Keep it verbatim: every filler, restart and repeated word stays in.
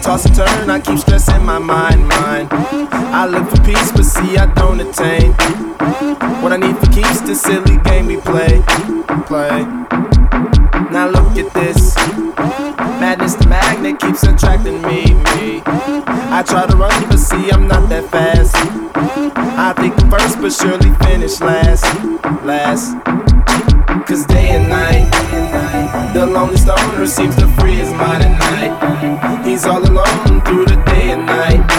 toss and turn, I keep stressing my mind, mind. I look for peace, but see I don't attain what I need for keeps this silly game we play, play. Now look at this, madness the magnet keeps attracting me, me. I try to run, but see I'm not that fast. I think I'm first, but surely finish last, last. Cause day and night, the lonely stoner seems to free his mind at night. He's all alone through the day and night.